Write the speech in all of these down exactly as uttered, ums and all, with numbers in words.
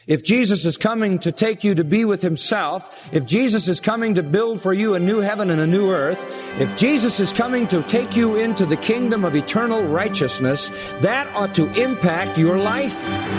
If Jesus is coming to take you to be with himself, if Jesus is coming to build for you a new heaven and a new earth, if Jesus is coming to take you into the kingdom of eternal righteousness, that ought to impact your life.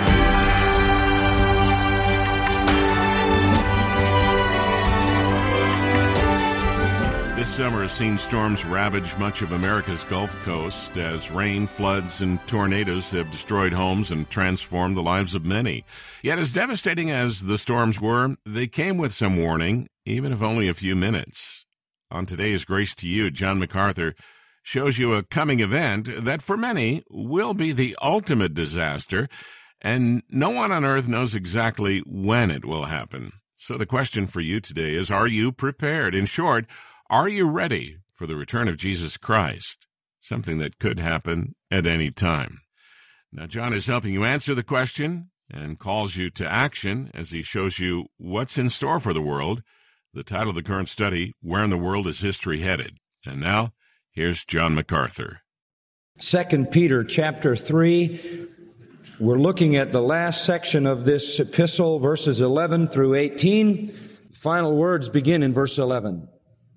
This summer has seen storms ravage much of America's Gulf Coast as rain, floods, and tornadoes have destroyed homes and transformed the lives of many. Yet as devastating as the storms were, they came with some warning, even if only a few minutes. On today's Grace to You, John MacArthur shows you a coming event that for many will be the ultimate disaster, and no one on earth knows exactly when it will happen. So the question for you today is, are you prepared? In short, are you ready for the return of Jesus Christ? Something that could happen at any time. Now, John is helping you answer the question and calls you to action as he shows you what's in store for the world. The title of the current study, Where in the World is History Headed? And now, here's John MacArthur. Second Peter chapter three. We're looking at the last section of this epistle, verses eleven through eighteen. Final words begin in verse eleven.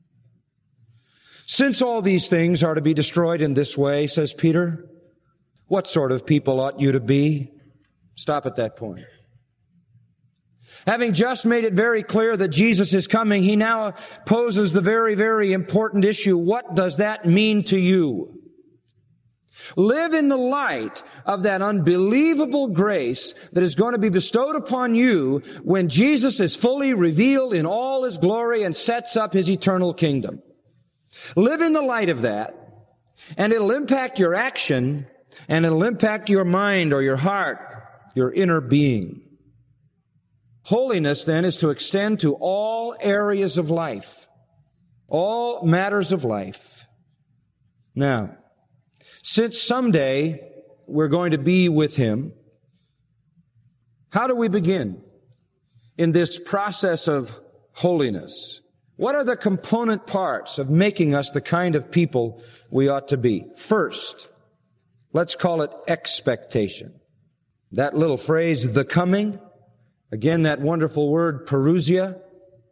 Since all these things are to be destroyed in this way, says Peter, what sort of people ought you to be? Stop at that point. Having just made it very clear that Jesus is coming, he now poses the very, very important issue. What does that mean to you? Live in the light of that unbelievable grace that is going to be bestowed upon you when Jesus is fully revealed in all his glory and sets up his eternal kingdom. Live in the light of that, and it'll impact your action, and it'll impact your mind or your heart, your inner being. Holiness, then, is to extend to all areas of life, all matters of life. Now, since someday we're going to be with him, how do we begin in this process of holiness? What are the component parts of making us the kind of people we ought to be? First, let's call it expectation. That little phrase, the coming, again, that wonderful word, parousia,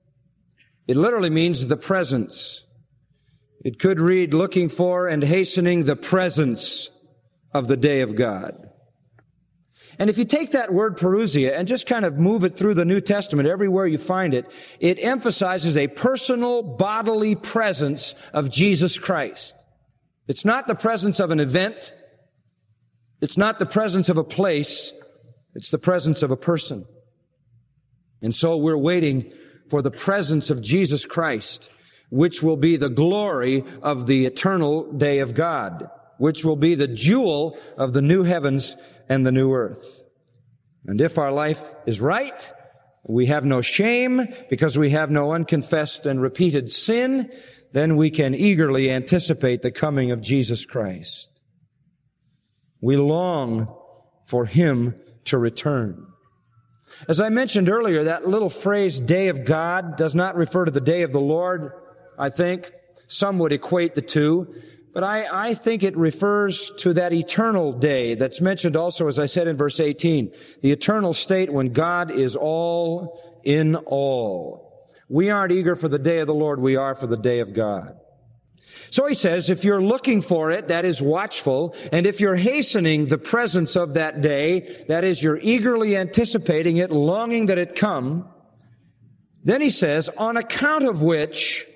it literally means the presence. It could read, looking for and hastening the presence of the day of God. And if you take that word parousia and just kind of move it through the New Testament, everywhere you find it, it emphasizes a personal bodily presence of Jesus Christ. It's not the presence of an event. It's not the presence of a place. It's the presence of a person. And so we're waiting for the presence of Jesus Christ, which will be the glory of the eternal day of God, which will be the jewel of the new heavens and the new earth. And if our life is right, we have no shame because we have no unconfessed and repeated sin, then we can eagerly anticipate the coming of Jesus Christ. We long for him to return. As I mentioned earlier, that little phrase, day of God, does not refer to the day of the Lord, I think. Some would equate the two. But I, I think it refers to that eternal day that's mentioned also, as I said in verse eighteen, the eternal state when God is all in all. We aren't eager for the day of the Lord, we are for the day of God. So he says, if you're looking for it, that is watchful, and if you're hastening the presence of that day, that is, you're eagerly anticipating it, longing that it come, then he says, on account of which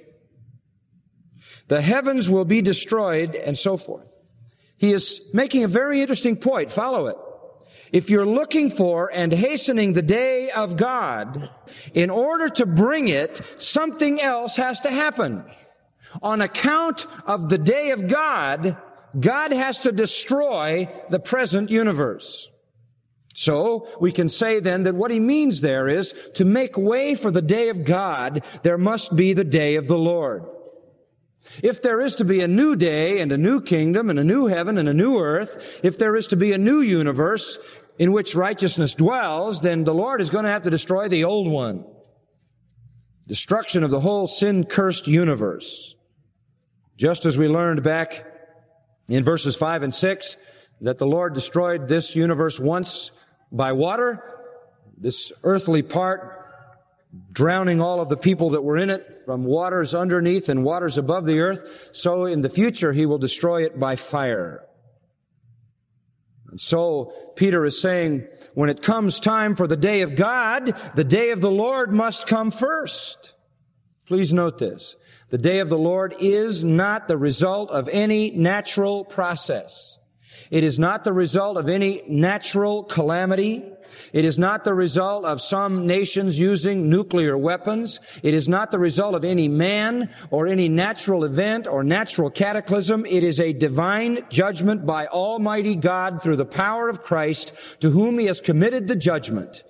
the heavens will be destroyed, and so forth. He is making a very interesting point. Follow it. If you're looking for and hastening the day of God, in order to bring it, something else has to happen. On account of the day of God, God has to destroy the present universe. So we can say then that what he means there is to make way for the day of God, there must be the day of the Lord. If there is to be a new day and a new kingdom and a new heaven and a new earth, if there is to be a new universe in which righteousness dwells, then the Lord is going to have to destroy the old one. Destruction of the whole sin-cursed universe. Just as we learned back in verses five and six that the Lord destroyed this universe once by water, this earthly part, drowning all of the people that were in it from waters underneath and waters above the earth, so in the future he will destroy it by fire. And so Peter is saying, when it comes time for the day of God, the day of the Lord must come first. Please note this. The day of the Lord is not the result of any natural process. It is not the result of any natural calamity. It is not the result of some nations using nuclear weapons. It is not the result of any man or any natural event or natural cataclysm. It is a divine judgment by Almighty God through the power of Christ, to whom He has committed the judgment.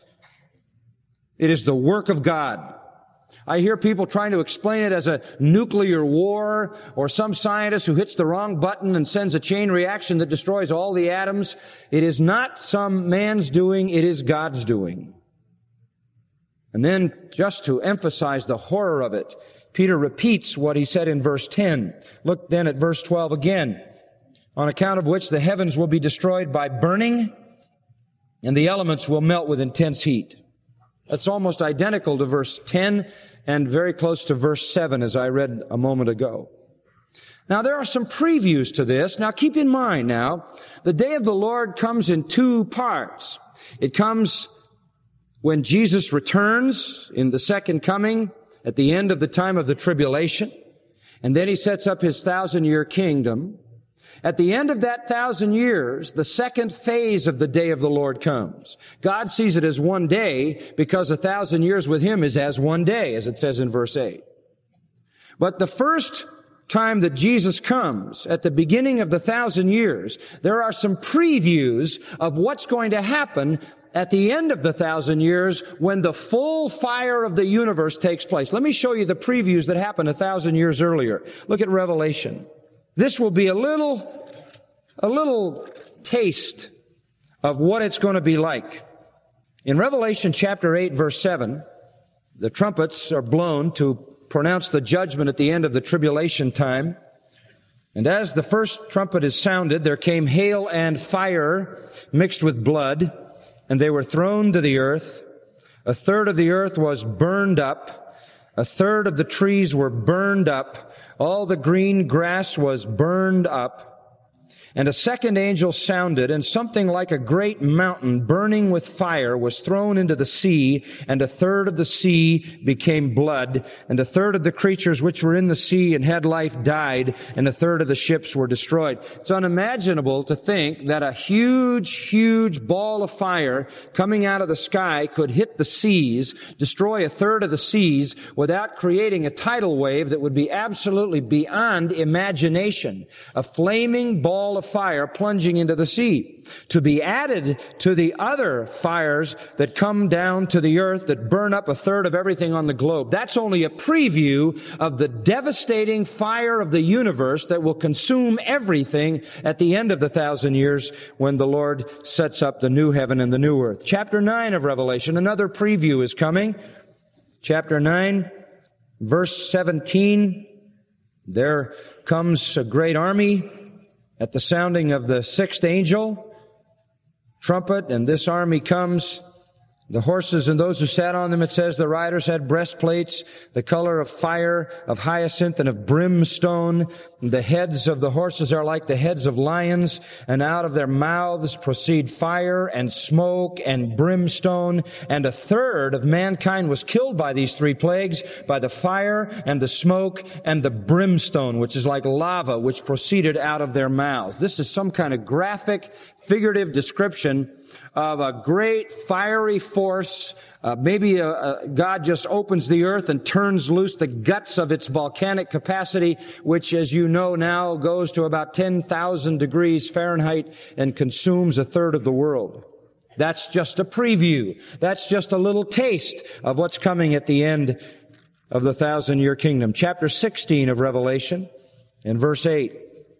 It is the work of God. I hear people trying to explain it as a nuclear war, or some scientist who hits the wrong button and sends a chain reaction that destroys all the atoms. It is not some man's doing, it is God's doing. And then, just to emphasize the horror of it, Peter repeats what he said in verse ten. Look then at verse twelve again. On account of which the heavens will be destroyed by burning, and the elements will melt with intense heat. That's almost identical to verse ten and very close to verse seven, as I read a moment ago. Now, there are some previews to this. Now, keep in mind now, the day of the Lord comes in two parts. It comes when Jesus returns in the second coming at the end of the time of the tribulation, and then He sets up His thousand-year kingdom. At the end of that thousand years, the second phase of the day of the Lord comes. God sees it as one day because a thousand years with Him is as one day, as it says in verse eight. But the first time that Jesus comes, at the beginning of the thousand years, there are some previews of what's going to happen at the end of the thousand years when the full fire of the universe takes place. Let me show you the previews that happened a thousand years earlier. Look at Revelation. This will be a little, a little taste of what it's going to be like. In Revelation chapter eight, verse seven, the trumpets are blown to pronounce the judgment at the end of the tribulation time. And as the first trumpet is sounded, there came hail and fire mixed with blood, and they were thrown to the earth. A third of the earth was burned up. A third of the trees were burned up. All the green grass was burned up. And a second angel sounded, and something like a great mountain burning with fire was thrown into the sea, and a third of the sea became blood, and a third of the creatures which were in the sea and had life died, and a third of the ships were destroyed. It's unimaginable to think that a huge, huge ball of fire coming out of the sky could hit the seas, destroy a third of the seas, without creating a tidal wave that would be absolutely beyond imagination. A flaming ball of fire plunging into the sea, to be added to the other fires that come down to the earth that burn up a third of everything on the globe. That's only a preview of the devastating fire of the universe that will consume everything at the end of the thousand years when the Lord sets up the new heaven and the new earth. Chapter nine of Revelation, another preview is coming. Chapter nine, verse seventeen, there comes a great army at the sounding of the sixth angel trumpet, and this army comes. The horses and those who sat on them, it says, the riders had breastplates, the color of fire, of hyacinth, and of brimstone. The heads of the horses are like the heads of lions, and out of their mouths proceed fire and smoke and brimstone. And a third of mankind was killed by these three plagues, by the fire and the smoke and the brimstone, which is like lava, which proceeded out of their mouths. This is some kind of graphic, figurative description of a great fiery force. Uh, maybe uh, uh, God just opens the earth and turns loose the guts of its volcanic capacity, which, as you know now, goes to about ten thousand degrees Fahrenheit and consumes a third of the world. That's just a preview. That's just a little taste of what's coming at the end of the thousand-year kingdom. Chapter sixteen of Revelation and verse eight.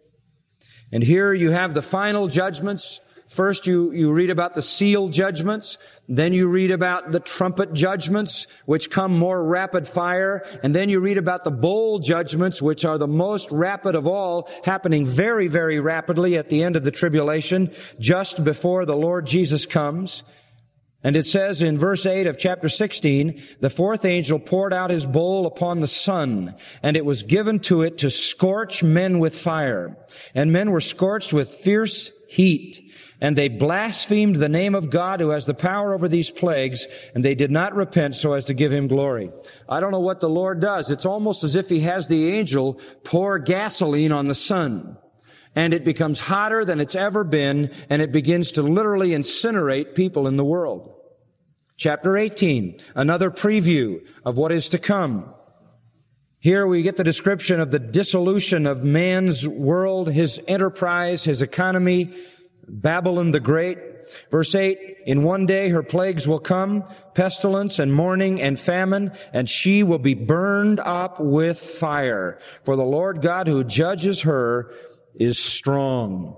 And here you have the final judgments. First, you, you read about the seal judgments. Then you read about the trumpet judgments, which come more rapid fire. And then you read about the bowl judgments, which are the most rapid of all, happening very, very rapidly at the end of the tribulation, just before the Lord Jesus comes. And it says in verse eight of chapter sixteen, the fourth angel poured out his bowl upon the sun, and it was given to it to scorch men with fire. And men were scorched with fierce heat. And they blasphemed the name of God who has the power over these plagues, and they did not repent so as to give him glory. I don't know what the Lord does. It's almost as if he has the angel pour gasoline on the sun. And it becomes hotter than it's ever been, and it begins to literally incinerate people in the world. Chapter eighteen, another preview of what is to come. Here we get the description of the dissolution of man's world, his enterprise, his economy, Babylon the Great. Verse eight, in one day her plagues will come, pestilence and mourning and famine, and she will be burned up with fire. For the Lord God who judges her is strong.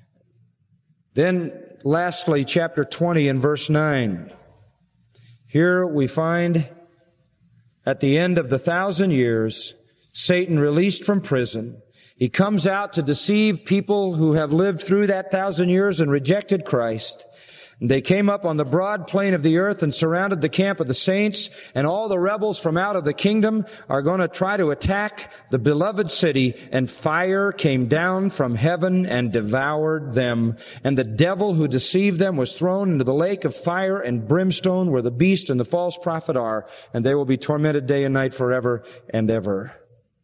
Then lastly, chapter twenty and verse nine. Here we find at the end of the thousand years, Satan released from prison. He comes out to deceive people who have lived through that thousand years and rejected Christ. And they came up on the broad plain of the earth and surrounded the camp of the saints, and all the rebels from out of the kingdom are going to try to attack the beloved city, and fire came down from heaven and devoured them. And the devil who deceived them was thrown into the lake of fire and brimstone where the beast and the false prophet are, and they will be tormented day and night forever and ever.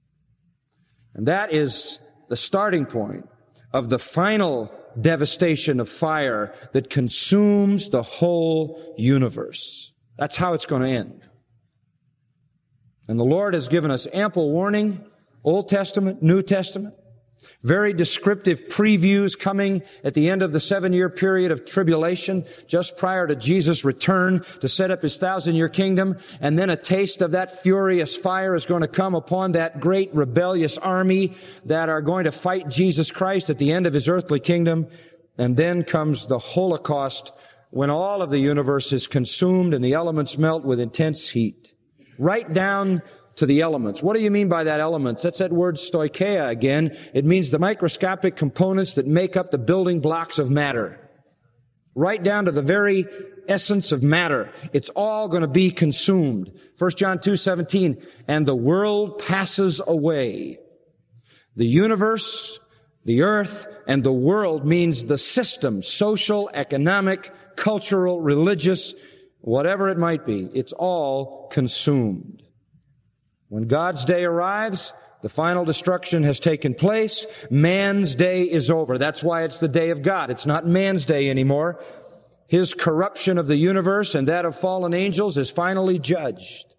And that is the starting point of the final devastation of fire that consumes the whole universe. That's how it's going to end. And the Lord has given us ample warning, Old Testament, New Testament, very descriptive previews coming at the end of the seven-year period of tribulation, just prior to Jesus' return to set up his thousand-year kingdom. And then a taste of that furious fire is going to come upon that great rebellious army that are going to fight Jesus Christ at the end of his earthly kingdom. And then comes the Holocaust, when all of the universe is consumed and the elements melt with intense heat. Right down to the elements. What do you mean by that elements? That's that word stoicheia again. It means the microscopic components that make up the building blocks of matter. Right down to the very essence of matter. It's all going to be consumed. First John two seventeen, and the world passes away. The universe, the earth, and the world means the system, social, economic, cultural, religious, whatever it might be. It's all consumed. When God's day arrives, the final destruction has taken place. Man's day is over. That's why it's the day of God. It's not man's day anymore. His corruption of the universe and that of fallen angels is finally judged.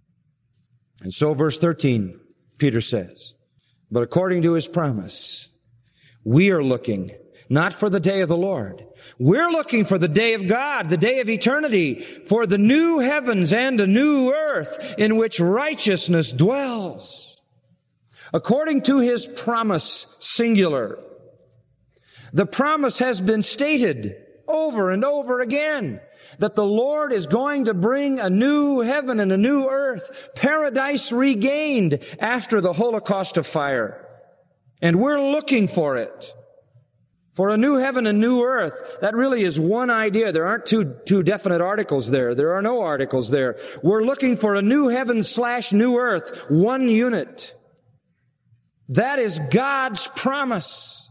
And so verse thirteen, Peter says, but according to his promise, we are looking not for the day of the Lord. We're looking for the day of God, the day of eternity, for the new heavens and a new earth in which righteousness dwells. According to his promise, singular. The promise has been stated over and over again that the Lord is going to bring a new heaven and a new earth, paradise regained after the Holocaust of fire. And we're looking for it. For a new heaven and new earth, that really is one idea. There aren't two, two definite articles there. There are no articles there. We're looking for a new heaven slash new earth, one unit. That is God's promise.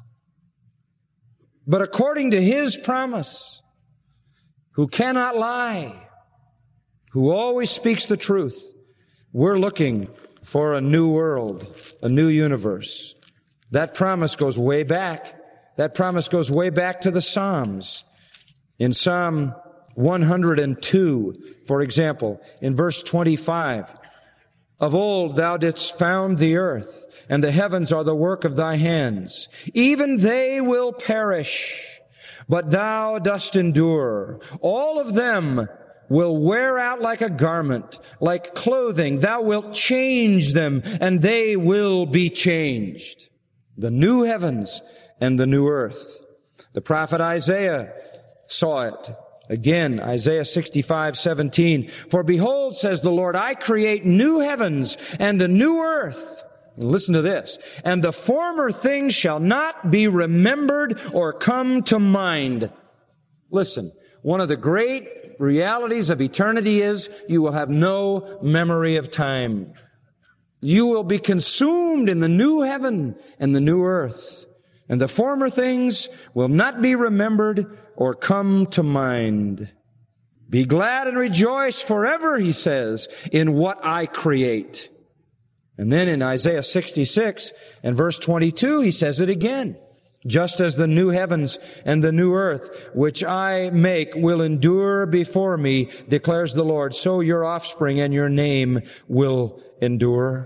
But according to his promise, who cannot lie, who always speaks the truth, we're looking for a new world, a new universe. That promise goes way back. That promise goes way back to the Psalms. In Psalm one hundred two, for example, in verse twenty-five, of old thou didst found the earth, and the heavens are the work of thy hands. Even they will perish, but thou dost endure. All of them will wear out like a garment, like clothing. Thou wilt change them, and they will be changed. The new heavens and the new earth. The prophet Isaiah saw it. Again, Isaiah sixty-five seventeen. For behold, says the Lord, I create new heavens and a new earth. And listen to this. And the former things shall not be remembered or come to mind. Listen, one of the great realities of eternity is you will have no memory of time. You will be consumed in the new heaven and the new earth, and the former things will not be remembered or come to mind. Be glad and rejoice forever, he says, in what I create. And then in Isaiah sixty-six and verse twenty-two, he says it again. Just as the new heavens and the new earth, which I make, will endure before me, declares the Lord, so your offspring and your name will endure.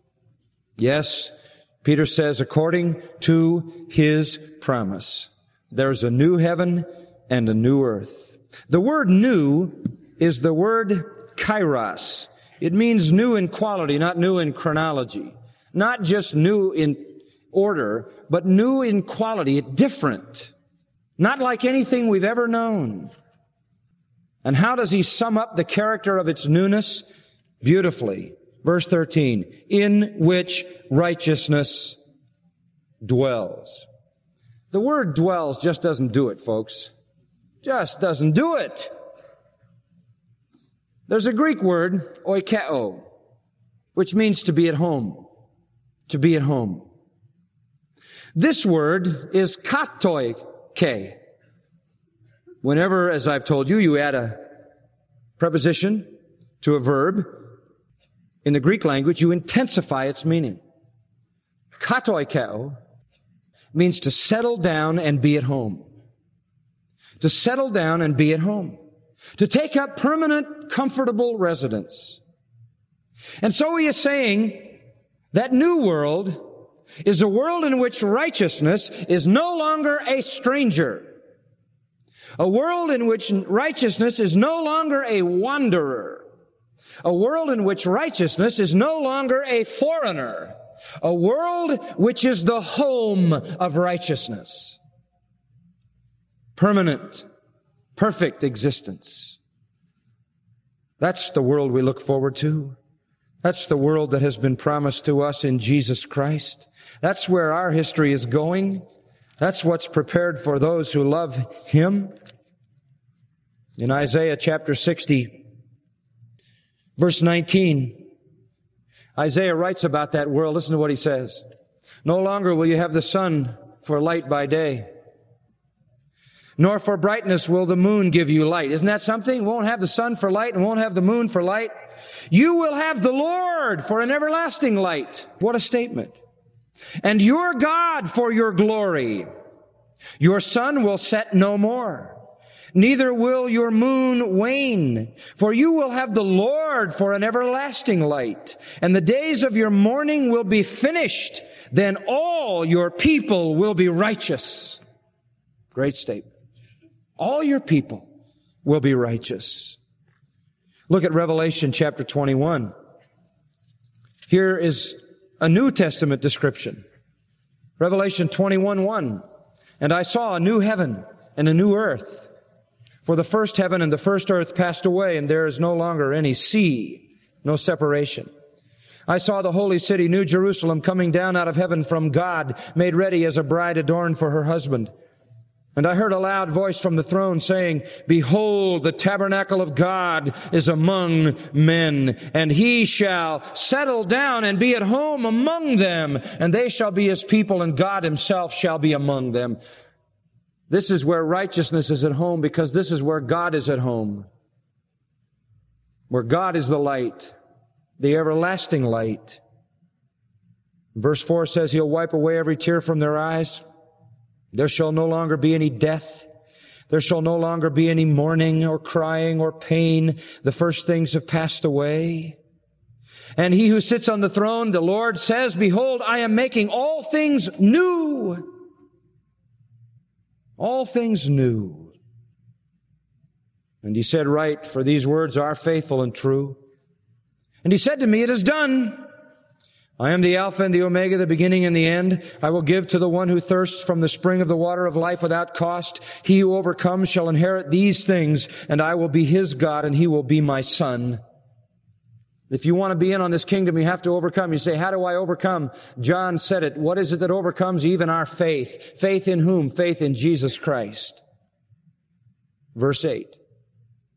Yes, Peter says, according to his promise, there's a new heaven and a new earth. The word new is the word kairos. It means new in quality, not new in chronology. Not just new in order, but new in quality, different. Not like anything we've ever known. And how does he sum up the character of its newness? Beautifully. Verse thirteen, in which righteousness dwells. The word dwells just doesn't do it, folks. Just doesn't do it. There's a Greek word, oikeo, which means to be at home. To be at home. This word is katoike. Whenever, as I've told you, you add a preposition to a verb, in the Greek language, you intensify its meaning. Katoikeo means to settle down and be at home. To settle down and be at home. To take up permanent, comfortable residence. And so he is saying that new world is a world in which righteousness is no longer a stranger. A world in which righteousness is no longer a wanderer. A world in which righteousness is no longer a foreigner. A world which is the home of righteousness. Permanent, perfect existence. That's the world we look forward to. That's the world that has been promised to us in Jesus Christ. That's where our history is going. That's what's prepared for those who love Him. In Isaiah chapter sixty, verse nineteen, Isaiah writes about that world. Listen to what he says. No longer will you have the sun for light by day, nor for brightness will the moon give you light. Isn't that something? We won't have the sun for light and won't have the moon for light. You will have the Lord for an everlasting light. What a statement. And your God for your glory. Your sun will set no more. Neither will your moon wane, for you will have the Lord for an everlasting light, and the days of your mourning will be finished. Then all your people will be righteous. Great statement. All your people will be righteous. Look at Revelation chapter twenty-one. Here is a New Testament description. Revelation twenty-one one. And I saw a new heaven and a new earth. For the first heaven and the first earth passed away, and there is no longer any sea, no separation. I saw the holy city, New Jerusalem, coming down out of heaven from God, made ready as a bride adorned for her husband. And I heard a loud voice from the throne saying, Behold, the tabernacle of God is among men, and He shall settle down and be at home among them, and they shall be His people, and God Himself shall be among them. This is where righteousness is at home, because this is where God is at home. Where God is the light, the everlasting light. Verse four says He'll wipe away every tear from their eyes. There shall no longer be any death. There shall no longer be any mourning or crying or pain. The first things have passed away. And He who sits on the throne, the Lord, says, Behold, I am making all things new. All things new. And He said, Write, for these words are faithful and true. And He said to me, It is done. I am the Alpha and the Omega, the beginning and the end. I will give to the one who thirsts from the spring of the water of life without cost. He who overcomes shall inherit these things, and I will be his God, and he will be my son. If you want to be in on this kingdom, you have to overcome. You say, how do I overcome? John said it. What is it that overcomes even our faith? Faith in whom? Faith in Jesus Christ. Verse eight.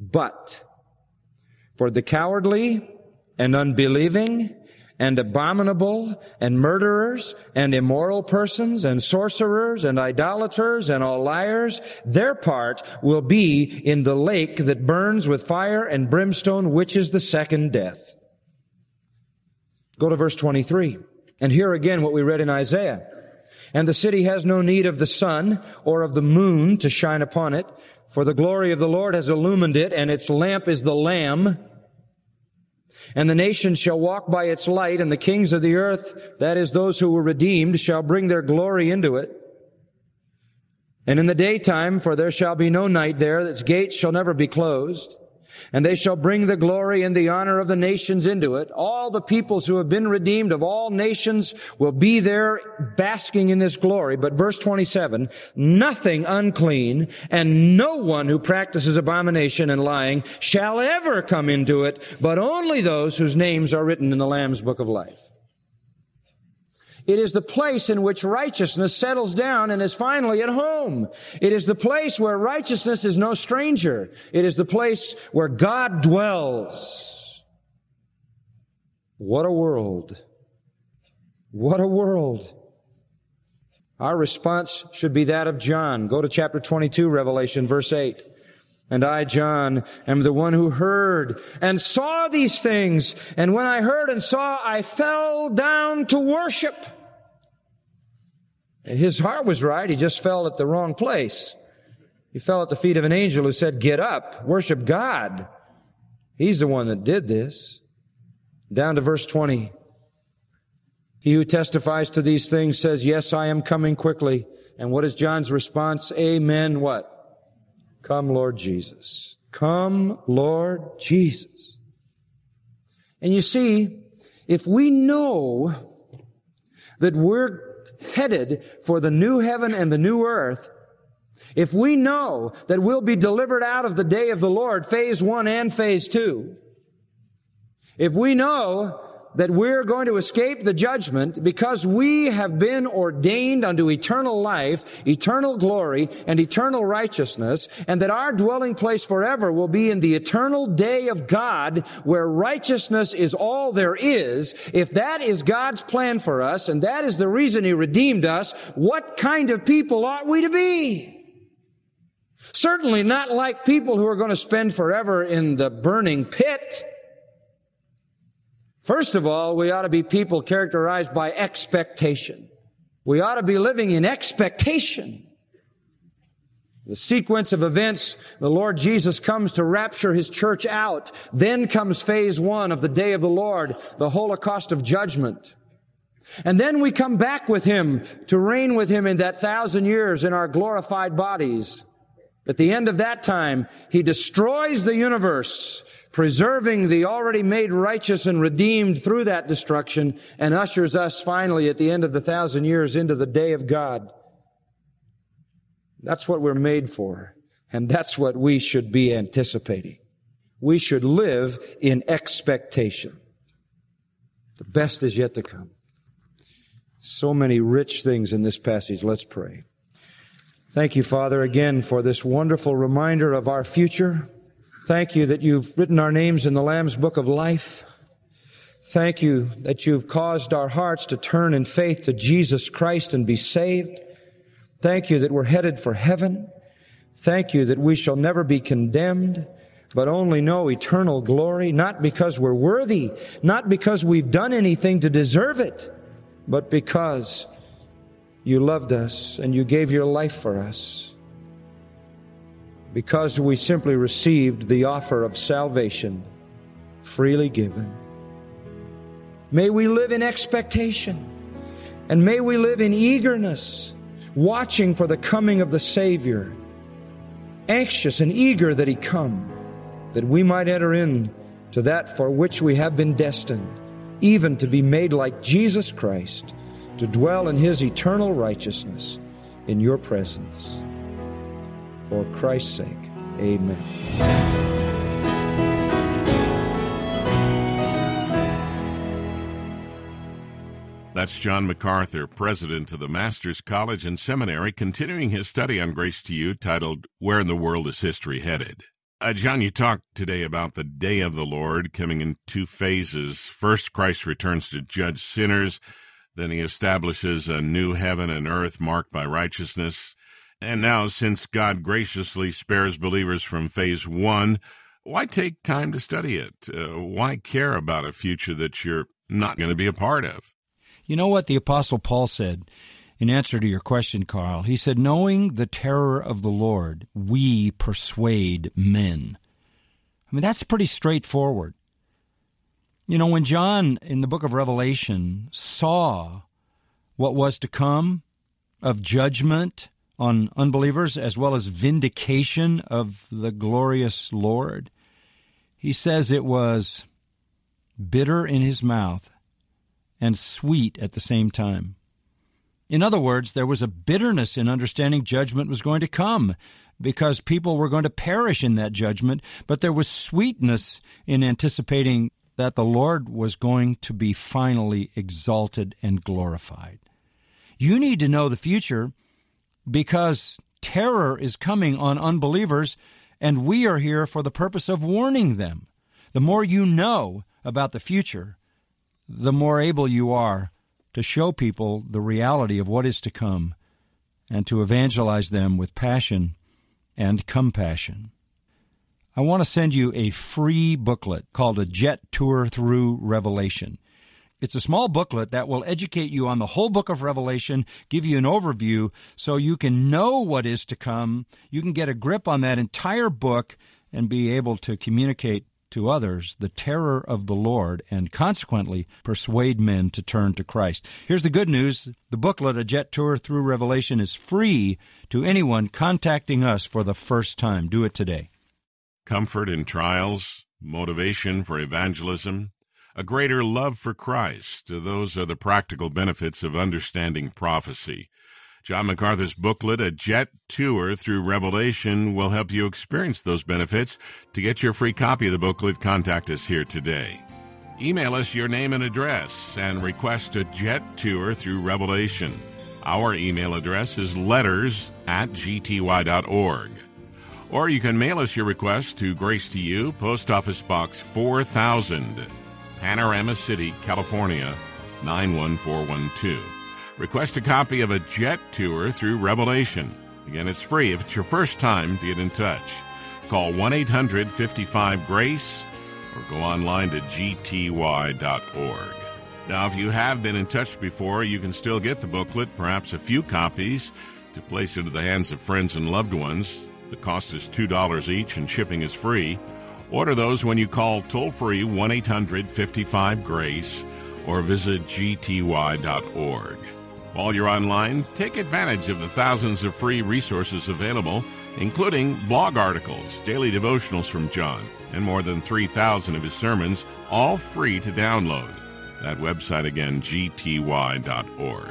But for the cowardly and unbelieving and abominable and murderers and immoral persons and sorcerers and idolaters and all liars, their part will be in the lake that burns with fire and brimstone, which is the second death. Go to verse twenty-three. And hear again what we read in Isaiah. And the city has no need of the sun or of the moon to shine upon it, for the glory of the Lord has illumined it, and its lamp is the Lamb. And the nations shall walk by its light, and the kings of the earth, that is, those who were redeemed, shall bring their glory into it. And in the daytime, for there shall be no night there, its gates shall never be closed. And they shall bring the glory and the honor of the nations into it. All the peoples who have been redeemed of all nations will be there basking in this glory. But verse twenty-seven, nothing unclean and no one who practices abomination and lying shall ever come into it, but only those whose names are written in the Lamb's book of life. It is the place in which righteousness settles down and is finally at home. It is the place where righteousness is no stranger. It is the place where God dwells. What a world. What a world. Our response should be that of John. Go to chapter twenty-two, Revelation, verse eight. And I, John, am the one who heard and saw these things. And when I heard and saw, I fell down to worship. His heart was right. He just fell at the wrong place. He fell at the feet of an angel who said, get up, worship God. He's the one that did this. Down to verse twenty. He who testifies to these things says, yes, I am coming quickly. And what is John's response? Amen. What? Come, Lord Jesus. Come, Lord Jesus. And you see, if we know that we're headed for the new heaven and the new earth, if we know that we'll be delivered out of the day of the Lord, phase one and phase two, if we know that we're going to escape the judgment because we have been ordained unto eternal life, eternal glory, and eternal righteousness, and that our dwelling place forever will be in the eternal day of God where righteousness is all there is, if that is God's plan for us, and that is the reason He redeemed us, what kind of people ought we to be? Certainly not like people who are going to spend forever in the burning pit. First of all, we ought to be people characterized by expectation. We ought to be living in expectation. The sequence of events, the Lord Jesus comes to rapture His church out. Then comes phase one of the day of the Lord, the Holocaust of judgment. And then we come back with Him to reign with Him in that thousand years in our glorified bodies. At the end of that time, He destroys the universe, preserving the already made righteous and redeemed through that destruction, and ushers us finally at the end of the thousand years into the day of God. That's what we're made for, and that's what we should be anticipating. We should live in expectation. The best is yet to come. So many rich things in this passage. Let's pray. Thank you, Father, again for this wonderful reminder of our future. Thank you that you've written our names in the Lamb's book of life. Thank you that you've caused our hearts to turn in faith to Jesus Christ and be saved. Thank you that we're headed for heaven. Thank you that we shall never be condemned, but only know eternal glory, not because we're worthy, not because we've done anything to deserve it, but because you loved us and you gave your life for us. Because we simply received the offer of salvation freely given. May we live in expectation, and may we live in eagerness, watching for the coming of the Savior, anxious and eager that He come, that we might enter in to that for which we have been destined, even to be made like Jesus Christ, to dwell in His eternal righteousness in your presence. For Christ's sake, amen. That's John MacArthur, president of the Masters College and Seminary, continuing his study on Grace to You, titled, Where in the World is History Headed? Uh, John, you talked today about the day of the Lord coming in two phases. First, Christ returns to judge sinners. Then he establishes a new heaven and earth marked by righteousness. And now, since God graciously spares believers from phase one, why take time to study it? Uh, why care about a future that you're not going to be a part of? You know what the Apostle Paul said in answer to your question, Carl? He said, knowing the terror of the Lord, we persuade men. I mean, that's pretty straightforward. You know, when John, in the book of Revelation, saw what was to come of judgment on unbelievers as well as vindication of the glorious Lord, he says it was bitter in his mouth and sweet at the same time. In other words, there was a bitterness in understanding judgment was going to come because people were going to perish in that judgment, but there was sweetness in anticipating that the Lord was going to be finally exalted and glorified. You need to know the future because terror is coming on unbelievers, and we are here for the purpose of warning them. The more you know about the future, the more able you are to show people the reality of what is to come and to evangelize them with passion and compassion. I want to send you a free booklet called A Jet Tour Through Revelation. It's a small booklet that will educate you on the whole book of Revelation, give you an overview so you can know what is to come. You can get a grip on that entire book and be able to communicate to others the terror of the Lord and consequently persuade men to turn to Christ. Here's the good news. The booklet, A Jet Tour Through Revelation, is free to anyone contacting us for the first time. Do it today. Comfort in trials, motivation for evangelism, a greater love for Christ. Those are the practical benefits of understanding prophecy. John MacArthur's booklet, A Jet Tour Through Revelation, will help you experience those benefits. To get your free copy of the booklet, contact us here today. Email us your name and address and request a jet tour through Revelation. Our email address is letters at g t y dot org. Or you can mail us your request to Grace to You, Post Office Box four thousand, Panorama City, California, nine one four one two. Request a copy of A Jet Tour Through Revelation. Again, it's free if it's your first time to get in touch. Call one eight hundred fifty-five GRACE or go online to g t y dot org. Now, if you have been in touch before, you can still get the booklet, perhaps a few copies, to place into the hands of friends and loved ones. The cost is two dollars each and shipping is free. Order those when you call toll-free one eight hundred fifty-five GRACE or visit g t y dot org. While you're online, take advantage of the thousands of free resources available, including blog articles, daily devotionals from John, and more than three thousand of his sermons, all free to download. That website again, g t y dot org.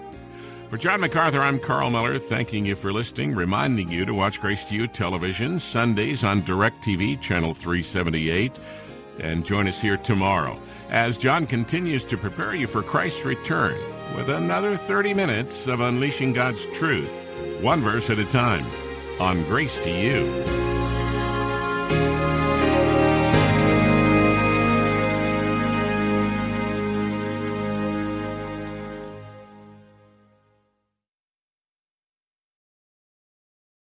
For John MacArthur, I'm Carl Miller, thanking you for listening, reminding you to watch Grace to You television Sundays on DirecTV, channel three seventy-eight, and join us here tomorrow as John continues to prepare you for Christ's return with another thirty minutes of unleashing God's truth, one verse at a time, on Grace to You.